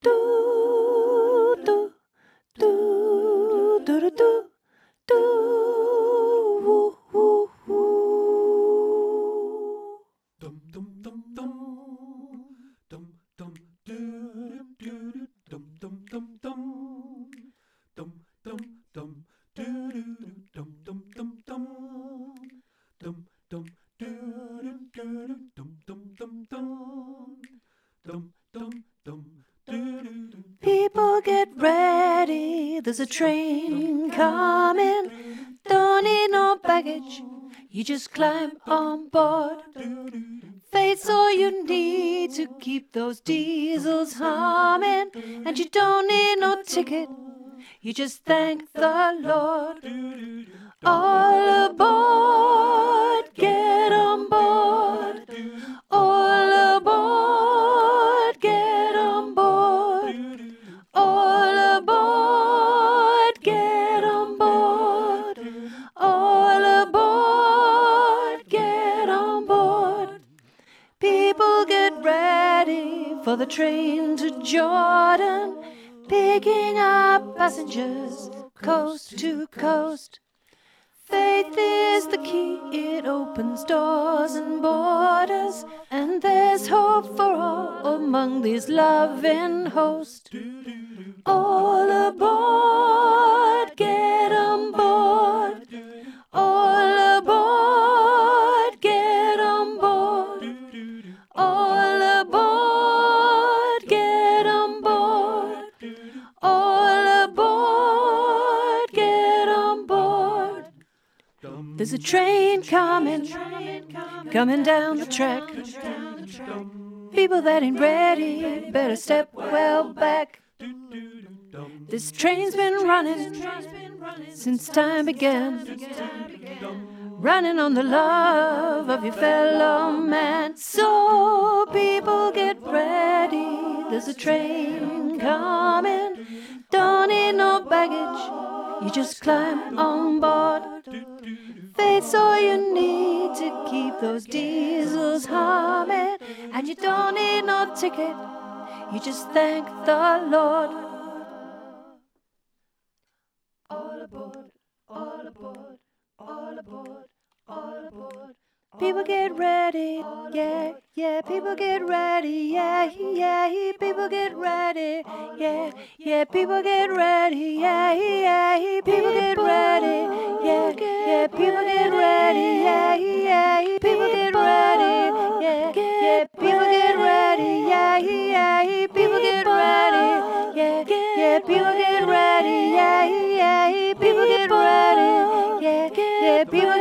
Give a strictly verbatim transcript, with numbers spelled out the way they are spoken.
do, do, do, do, do, do, do, woo, woo, woo. Dum dum dum dum dum dum doo doo dum dum dum dum dum dum dum doo dum dum dum dum dum dum doo doo dum dum dum dum dum dum dum doo. People get ready, there's a train coming. Don't need no baggage, you just climb on board. Faith's all you need to keep those diesels humming. And you don't need no ticket, you just thank the Lord. All aboard, get on board. All aboard, get on board. All aboard, get on board. All aboard, get on board. People get ready for the train to Jordan, picking up passengers coast to coast. Faith is the key, it opens doors and borders, and there's hope for all among these loving hosts. All aboard, get on board. All aboard, get on board. All aboard, get on board. All aboard, get on board. There's a train coming, coming down the track. People that ain't ready better step well back. This train's been running since time began, running on the love of your fellow man. So people get ready, there's a train coming. Don't need no baggage, you just climb on board. Faith's all you need to keep those diesels humming. And you don't need no ticket, you just thank the Lord. All aboard, all aboard, all aboard, all aboard. People get ready, yeah, yeah, people get ready, yeah, yeah, people get ready, yeah, yeah, people get ready, yeah, yeah, people get ready, yeah, yeah, people get ready, yeah, yeah, people get ready, yeah, yeah, people get ready, yeah, yeah, people get ready, yeah, yeah, people get ready, yeah, yeah, people get ready, yeah, yeah, people